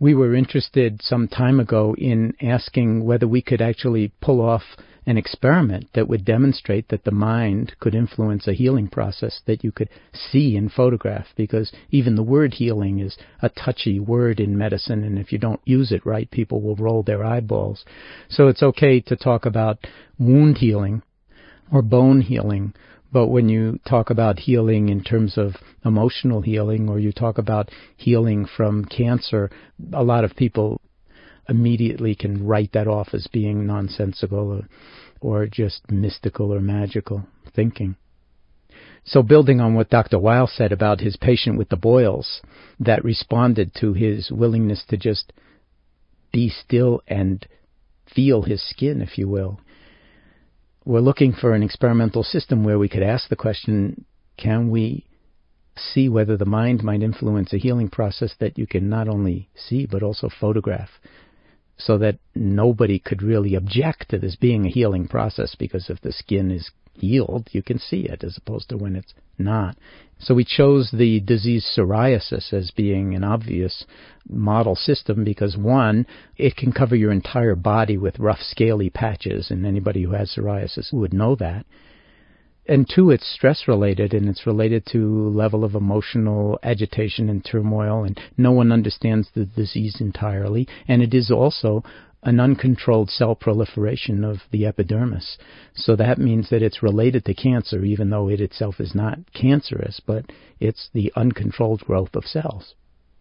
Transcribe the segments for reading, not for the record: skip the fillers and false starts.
we were interested some time ago in asking whether we could actually pull off an experiment that would demonstrate that the mind could influence a healing process that you could see and photograph, because even the word healing is a touchy word in medicine, and if you don't use it right, people will roll their eyeballs. So it's okay to talk about wound healing or bone healing, but when you talk about healing in terms of emotional healing, or you talk about healing from cancer, a lot of people immediately can write that off as being nonsensical or just mystical or magical thinking. So building on what Dr. Weil said about his patient with the boils that responded to his willingness to just be still and feel his skin, if you will, we're looking for an experimental system where we could ask the question, can we see whether the mind might influence a healing process that you can not only see but also photograph, so that nobody could really object to this being a healing process, because if the skin is healed, you can see it, as opposed to when it's not. So we chose the disease psoriasis as being an obvious model system because, one, it can cover your entire body with rough, scaly patches, and anybody who has psoriasis would know that. And two, it's stress-related, and it's related to level of emotional agitation and turmoil, and no one understands the disease entirely. And it is also an uncontrolled cell proliferation of the epidermis. So that means that it's related to cancer, even though it itself is not cancerous, but it's the uncontrolled growth of cells.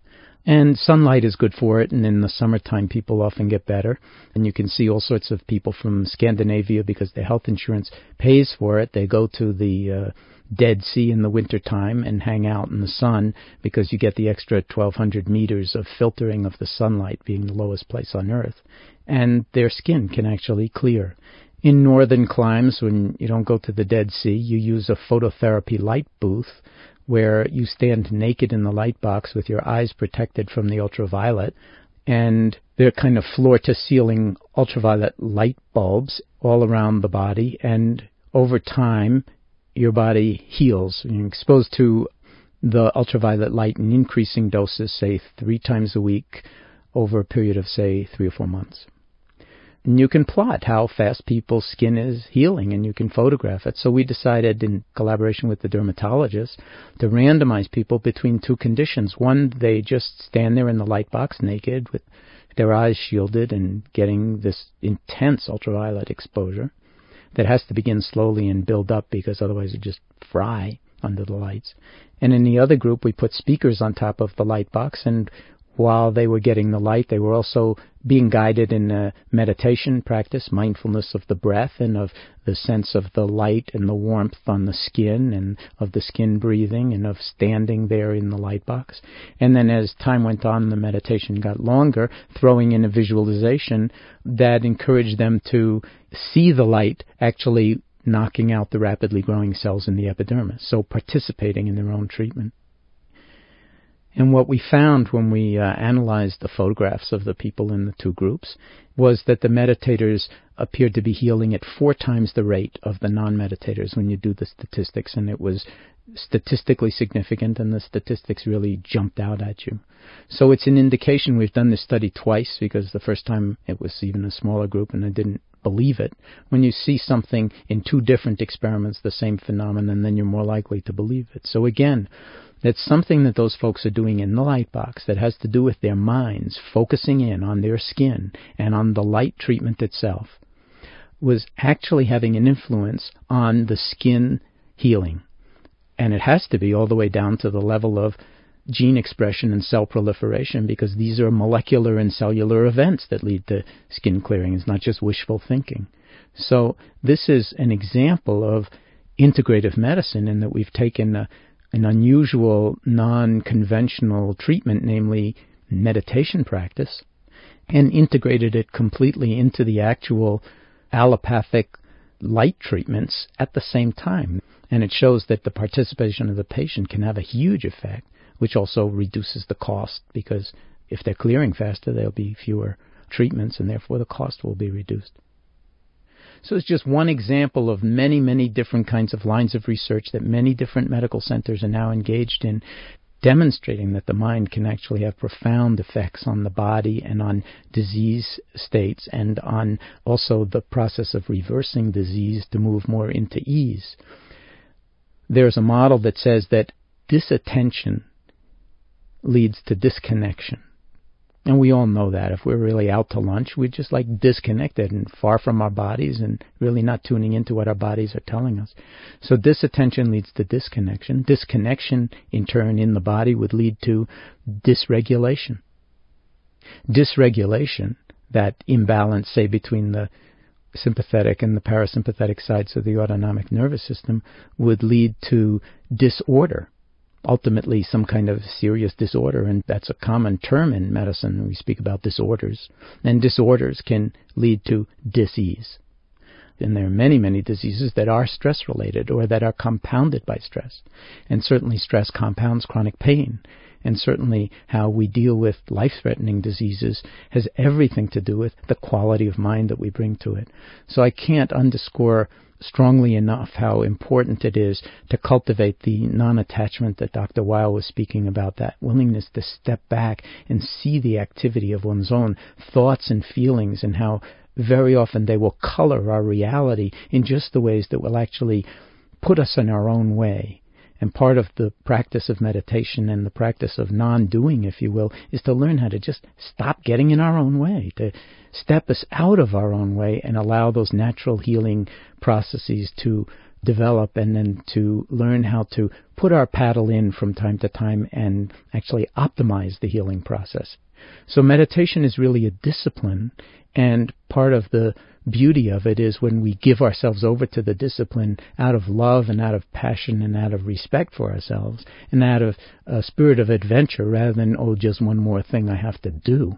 And sunlight is good for it, and in the summertime people often get better. And you can see all sorts of people from Scandinavia, because their health insurance pays for it. They go to the Dead Sea in the wintertime and hang out in the sun, because you get the extra 1,200 meters of filtering of the sunlight, being the lowest place on Earth. And their skin can actually clear. In northern climes, when you don't go to the Dead Sea, you use a phototherapy light booth, where you stand naked in the light box with your eyes protected from the ultraviolet, and they're kind of floor-to-ceiling ultraviolet light bulbs all around the body, and over time your body heals. You're exposed to the ultraviolet light in increasing doses, say 3 times a week, over a period of, say, 3 or 4 months. And you can plot how fast people's skin is healing, and you can photograph it. So we decided, in collaboration with the dermatologist, to randomize people between 2 conditions. One, they just stand there in the light box naked with their eyes shielded and getting this intense ultraviolet exposure that has to begin slowly and build up, because otherwise it just fry under the lights. And in the other group, we put speakers on top of the light box, and while they were getting the light, they were also being guided in a meditation practice, mindfulness of the breath and of the sense of the light and the warmth on the skin, and of the skin breathing, and of standing there in the light box. And then as time went on, the meditation got longer, throwing in a visualization that encouraged them to see the light actually knocking out the rapidly growing cells in the epidermis, so participating in their own treatment. And what we found when we analyzed the photographs of the people in the 2 groups was that the meditators appeared to be healing at 4 times the rate of the non-meditators when you do the statistics, and it was statistically significant, and the statistics really jumped out at you. So it's an indication. We've done this study twice, because the first time it was even a smaller group and I didn't believe it. When you see something in 2 different experiments, the same phenomenon, then you're more likely to believe it. So again, that's something that those folks are doing in the light box that has to do with their minds focusing in on their skin and on the light treatment itself, was actually having an influence on the skin healing. And it has to be all the way down to the level of gene expression and cell proliferation, because these are molecular and cellular events that lead to skin clearing. It's not just wishful thinking. So this is an example of integrative medicine, in that we've taken an unusual, non-conventional treatment, namely meditation practice, and integrated it completely into the actual allopathic light treatments at the same time. And it shows that the participation of the patient can have a huge effect, which also reduces the cost, because if they're clearing faster, there'll be fewer treatments, and therefore the cost will be reduced. So it's just one example of many, many different kinds of lines of research that many different medical centers are now engaged in demonstrating that the mind can actually have profound effects on the body and on disease states and on also the process of reversing disease to move more into ease. There's a model that says that disattention leads to disconnection. And we all know that. If we're really out to lunch, we're just like disconnected and far from our bodies and really not tuning into what our bodies are telling us. So disattention leads to disconnection. Disconnection, in turn, in the body would lead to dysregulation. Dysregulation, that imbalance, say, between the sympathetic and the parasympathetic sides of the autonomic nervous system, would lead to disorder. Ultimately, some kind of serious disorder, and that's a common term in medicine. We speak about disorders, and disorders can lead to dis-ease. And there are many, many diseases that are stress-related or that are compounded by stress. And certainly stress compounds chronic pain. And certainly how we deal with life-threatening diseases has everything to do with the quality of mind that we bring to it. So I can't underscore strongly enough how important it is to cultivate the non-attachment that Dr. Weil was speaking about, that willingness to step back and see the activity of one's own thoughts and feelings, and how very often they will color our reality in just the ways that will actually put us in our own way. And part of the practice of meditation and the practice of non-doing, if you will, is to learn how to just stop getting in our own way, to step us out of our own way and allow those natural healing processes to develop, and then to learn how to put our paddle in from time to time and actually optimize the healing process. So meditation is really a discipline, and part of the beauty of it is when we give ourselves over to the discipline out of love and out of passion and out of respect for ourselves and out of a spirit of adventure rather than, oh, just one more thing I have to do,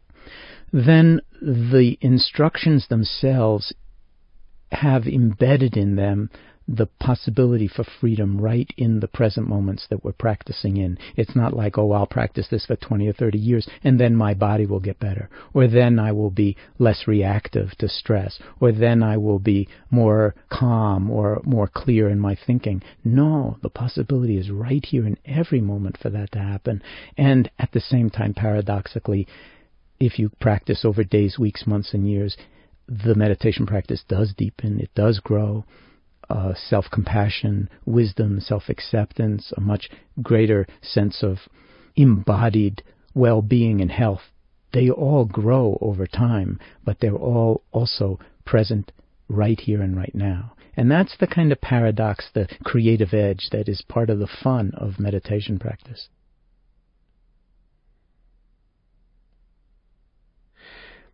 then the instructions themselves have embedded in them the possibility for freedom right in the present moments that we're practicing in. It's not like, oh, I'll practice this for 20 or 30 years and then my body will get better, or then I will be less reactive to stress, or then I will be more calm or more clear in my thinking. No, the possibility is right here in every moment for that to happen. And at the same time, paradoxically, if you practice over days, weeks, months, and years, the meditation practice does deepen, it does grow. Self-compassion, wisdom, self-acceptance, a much greater sense of embodied well-being and health. They all grow over time, but they're all also present right here and right now. And that's the kind of paradox, the creative edge, that is part of the fun of meditation practice.